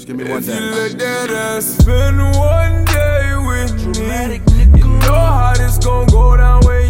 Just give me one day. If you let that ass spend one day with me, you know how this gon' go down.